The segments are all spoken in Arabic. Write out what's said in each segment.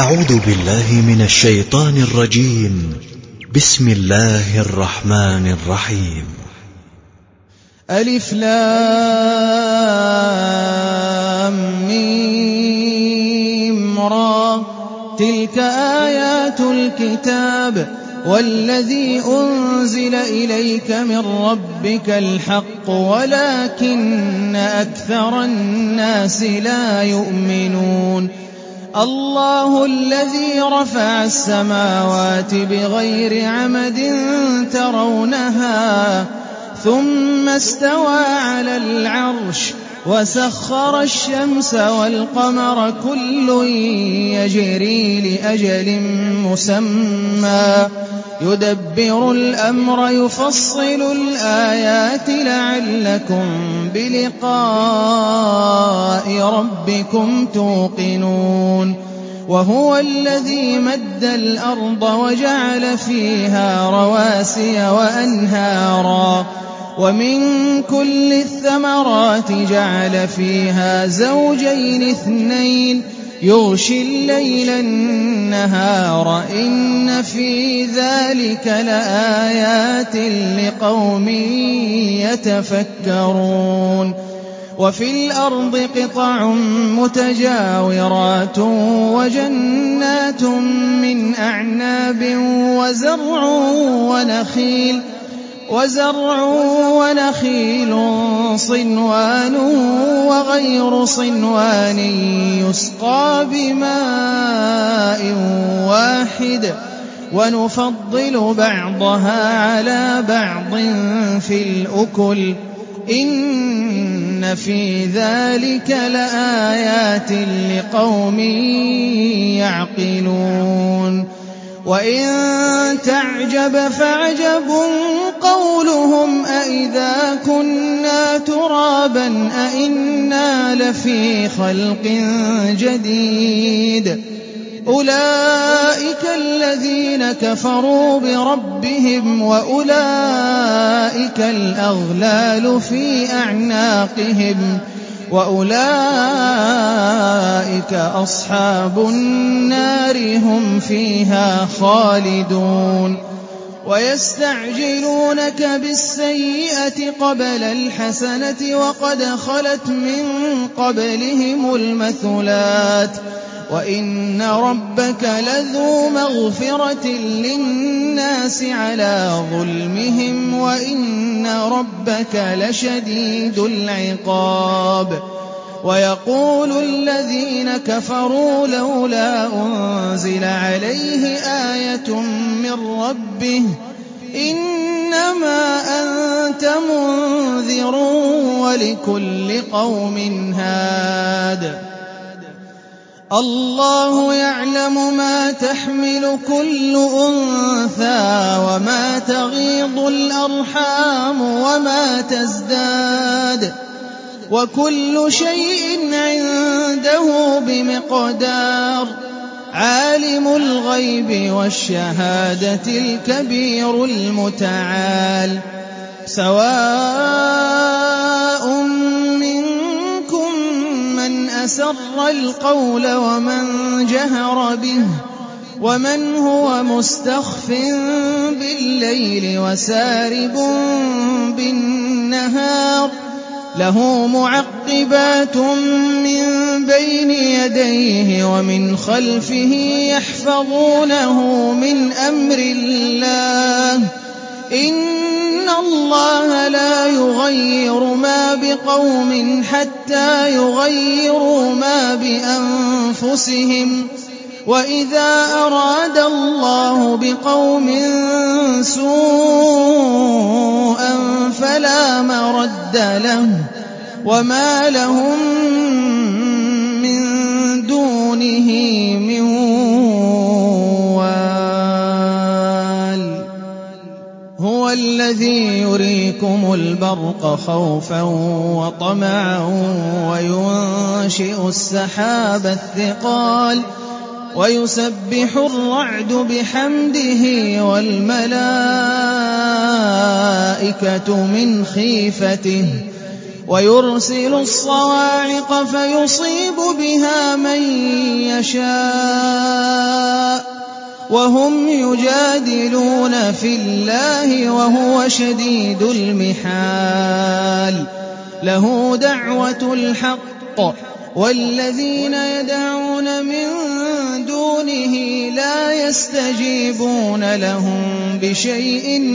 أعوذ بالله من الشيطان الرجيم. بسم الله الرحمن الرحيم. ألف لام ميم را، تلك آيات الكتاب والذي أنزل إليك من ربك الحق ولكن أكثر الناس لا يؤمنون. الله الذي رفع السماوات بغير عمد ترونها ثم استوى على العرش وسخر الشمس والقمر كل يجري لأجل مسمى يدبر الأمر يفصل الآيات لعلكم بلقاء ربكم توقنون. وهو الذي مد الأرض وجعل فيها رواسي وأنهارا ومن كل الثمرات جعل فيها زوجين اثنين يغشي الليل النهار إن في ذلك لآيات لقوم يتفكرون. وفي الأرض قطع متجاورات وجنات من أعناب وزرع ونخيل صنوان وغير صنوان يسقى بماء واحد ونفضل بعضها على بعض في الأكل إن في ذلك لآيات لقوم يعقلون. وإن تعجب فعجب قولهم أإذا كنا ترابا أإنا لفي خلق جديد أولئك الذين كفروا بربهم وأولئك الأغلال في أعناقهم وأولئك أصحاب النار هم فيها خالدون. ويستعجلونك بالسيئة قبل الحسنة وقد خلت من قبلهم المثلات وإن ربك لذو مغفرة للناس على ظلمهم وإن ربك لشديد العقاب. ويقول الذين كفروا لولا أنزل عليه آية من ربه إنما أنت منذر ولكل قوم هاد. الله يعلم ما تحمل كل أنثى وما تغيض الأرحام وما تزداد وكل شيء عنده بمقدار. عالم الغيب والشهادة الكبير المتعال. سواء منكم من أسر القول ومن جهر به ومن هو مستخف بالليل وسارب بالنهار له معقبات من بين يديه ومن خلفه يحفظونه من أمر الله إن الله لا يغير ما بقوم حتى يغيروا ما بأنفسهم وإذا أراد الله بقوم سوءا فلا مرد له وما لهم من دونه من وال. هو الذي يريكم البرق خوفا وطمعا وينشئ السحاب الثقال ويسبح الرعد بحمده والملائكة من خيفته ويرسل الصواعق فيصيب بها من يشاء وهم يجادلون في الله وهو شديد المحال له دعوة الحق والذين يدعون من دونه لا يستجيبون لهم بشيء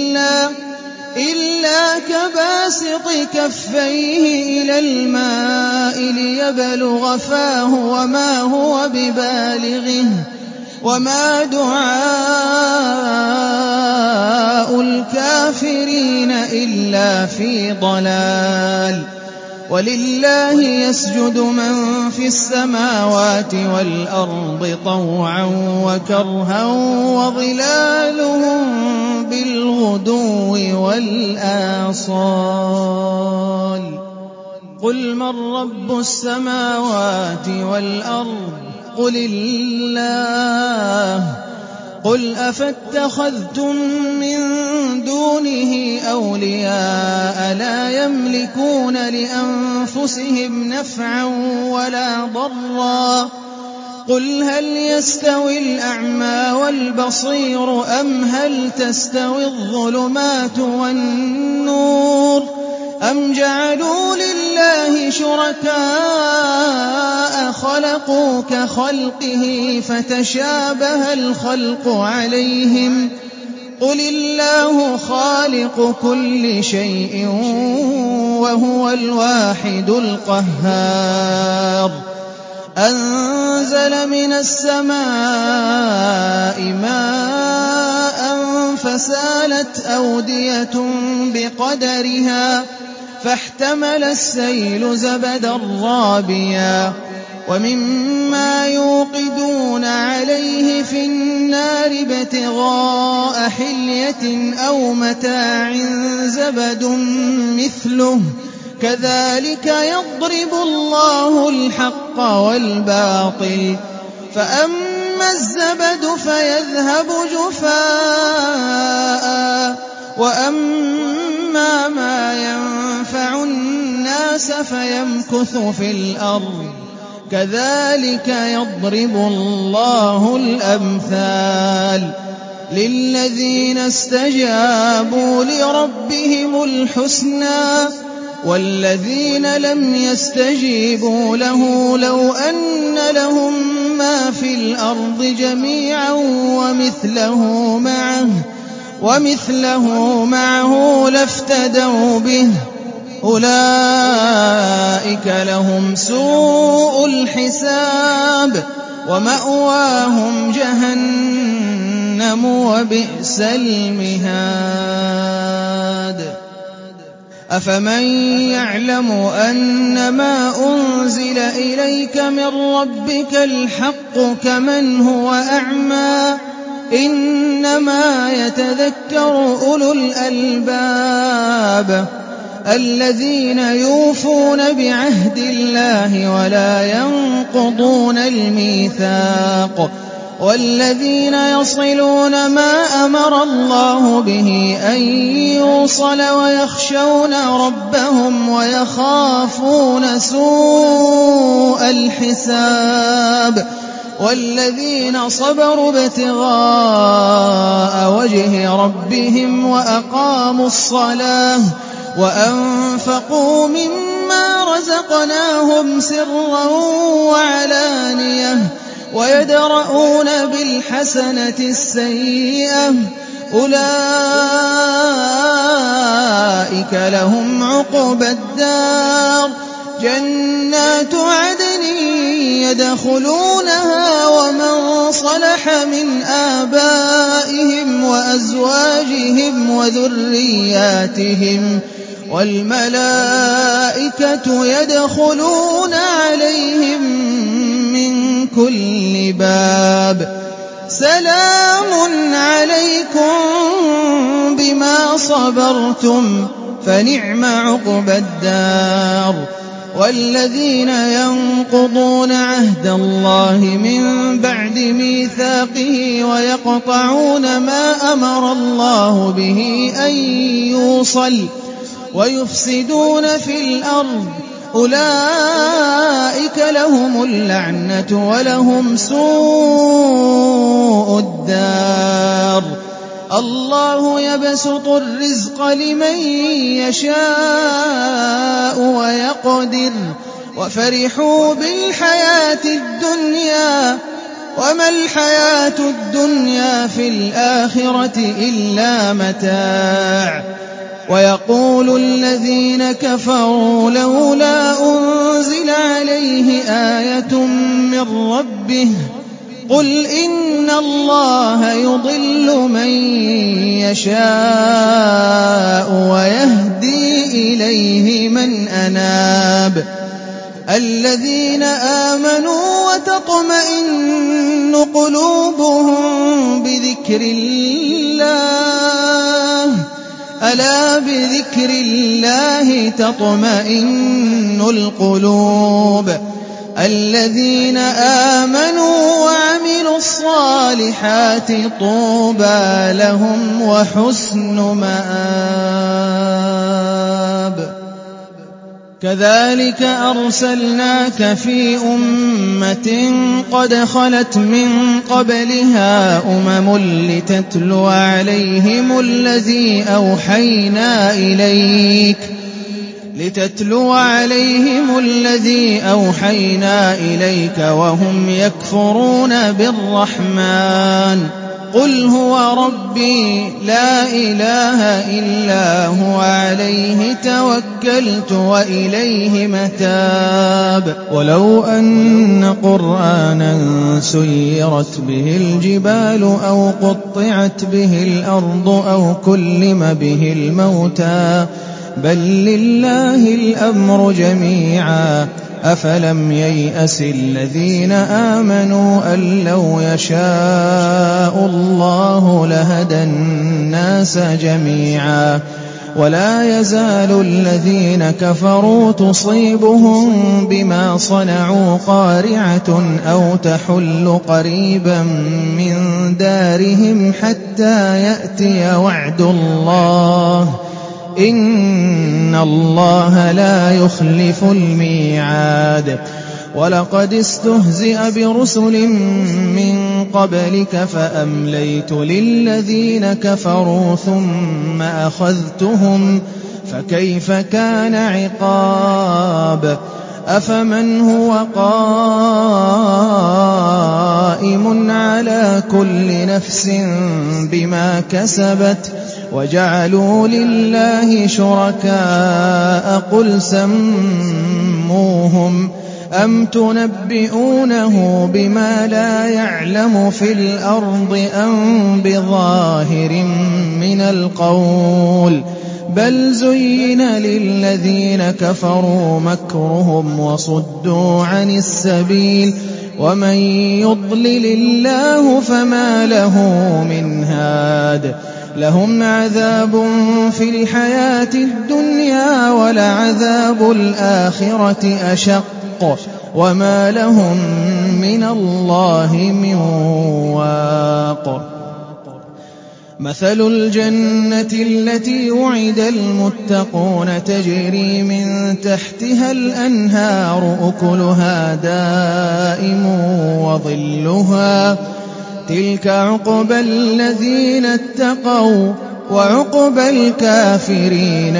إلا كباسط كفيه إلى الماء ليبلغ فاه وما هو ببالغه وما دعاء الكافرين إلا في ضلال ولله يسجد من في السماوات والأرض طوعا وكرها وظلالهم بالغدو والآصال قل من رب السماوات والأرض قل الله قل أفاتخذتم من دونه أولياء لا يملكون لأنفسهم نفعا ولا ضرا قل هل يستوي الأعمى والبصير أم هل تستوي الظلمات والنور أم جعلوا لله شركاء خلقوا كخلقه فتشابه الخلق عليهم قل الله خالق كل شيء وهو الواحد القهار أنزل من السماء ماء فسالت أودية بقدرها فاحتمل السيل زبدا رابيا ومما يوقدون عليه في النار ابتغاء حلية أو متاع زبد مثله كذلك يضرب الله الحق والباطل فأما الزبد فيذهب جفاء وأما ما ينفع الناس فيمكث في الأرض كذلك يضرب الله الأمثال للذين استجابوا لربهم الحسنى والذين لم يستجيبوا له لو أن لهم ما في الأرض جميعا ومثله معه لافتدوا به أولئك لهم سوء الحساب ومأواهم جهنم وبئس المهاد أفمن يعلم أنما أنزل إليك من ربك الحق كمن هو أعمى إنما يتذكر أولو الألباب الذين يوفون بعهد الله ولا ينقضون الميثاق والذين يصلون ما أمر الله به أن يوصل ويخشون ربهم ويخافون سوء الحساب والذين صبروا ابتغاء وجه ربهم وأقاموا الصلاة وأنفقوا مما رزقناهم سرا وعلانية ويدرؤون بالحسنة السيئة أولئك لهم عقبى الدار جنات عدن يدخلونها ومن صلح من آبائهم وأزواجهم وذرياتهم والملائكة يدخلون عليهم من كل باب سلام عليكم بما صبرتم فنعم عقبى الدار والذين ينقضون عهد الله من بعد ميثاقه ويقطعون ما أمر الله به أن يوصل ويفسدون في الأرض أولئك لهم اللعنة ولهم سوء الدار الله يبسط الرزق لمن يشاء ويقدر وفرحوا بالحياة الدنيا وما الحياة الدنيا في الآخرة إلا متاع ويقول الذين كفروا لولا أنزل عليه آية من ربه قل إن الله يضل من يشاء ويهدي إليه من أناب الذين آمنوا وتطمئن قلوبهم بذكر الله ألا بذكر الله تطمئن القلوب الذين آمنوا وعملوا الصالحات طوبى لهم وحسن مآب كذلك أرسلناك في أمة قد خلت من قبلها لتتلو عليهم الذي أوحينا إليك وهم يكفرون بالرحمن قل هو ربي لا إله إلا هو عليه توكلت وإليه متاب ولو أن قرآنا سيرت به الجبال أو قطعت به الأرض أو كلم به الموتى بل لله الأمر جميعا أفلم ييأس الذين آمنوا أن لو يشاء الله لهدى الناس جميعا ولا يزال الذين كفروا تصيبهم بما صنعوا قارعة أو تحل قريبا من دارهم حتى يأتي وعد الله إن الله لا يخلف الميعاد ولقد استهزئ برسل من قبلك فأمليت للذين كفروا ثم أخذتهم فكيف كان عقاب أفمن هو قائم على كل نفس بما كسبت وجعلوا لله شركاء قل سموهم أم تنبئونه بما لا يعلم في الأرض أم بظاهر من القول بل زين للذين كفروا مكرهم وصدوا عن السبيل ومن يضلل الله فما له من هاد لهم عذاب في الحياة الدنيا ولعذاب الآخرة أشق وما لهم من الله من واق مثل الجنة التي وعد المتقون تجري من تحتها الأنهار أكلها دائم وظلها تلك عقبى الذين اتقوا وعقبى الكافرين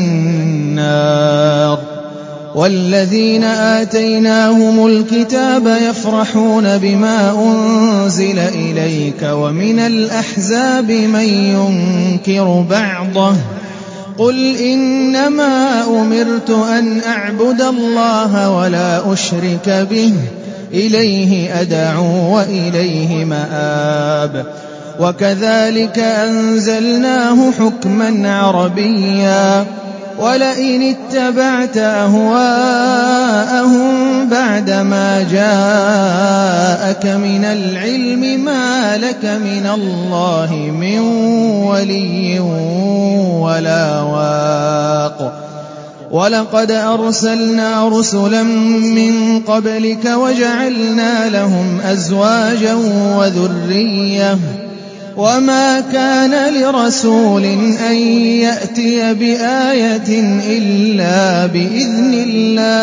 النار والذين آتيناهم الكتاب يفرحون بما أنزل إليك ومن الأحزاب من ينكر بعضه قل إنما أمرت أن أعبد الله ولا أشرك به إليه أدعو وإليه مآب وكذلك أنزلناه حكما عربيا ولئن اتبعت أهواءهم بعدما جاءك من العلم ما لك من الله من ولي ولا واق ولقد أرسلنا رسلا من قبلك وجعلنا لهم أزواجا وذرية وما كان لرسول أن يأتي بآية إلا بإذن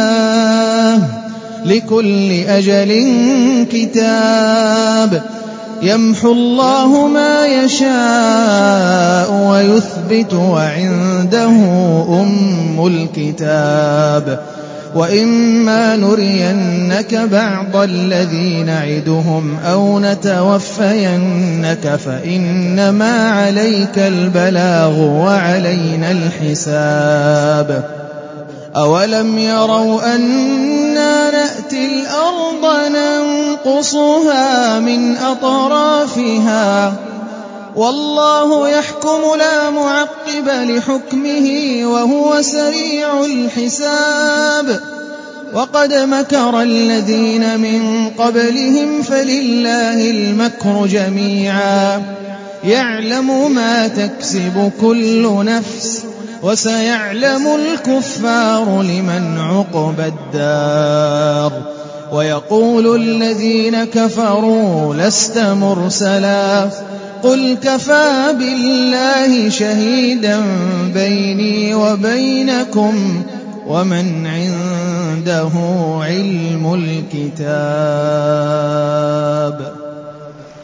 الله لكل أجل كتاب يمحو الله ما يشاء ويثبت وعنده أم الكتاب وإما نرينك بعض الذي نعدهم أو نتوفينك فإنما عليك البلاغ وعلينا الحساب أولم يروا أنا نأتي الأرض ننقصها من أطرافها والله يحكم لا معقب لحكمه وهو سريع الحساب وقد مكر الذين من قبلهم فلله المكر جميعا يعلم ما تكسب كل نفس وسيعلم الكفار لمن عقبى الدار ويقول الذين كفروا لست مرسلا قل كفى بالله شهيدا بيني وبينكم ومن عنده علم الكتاب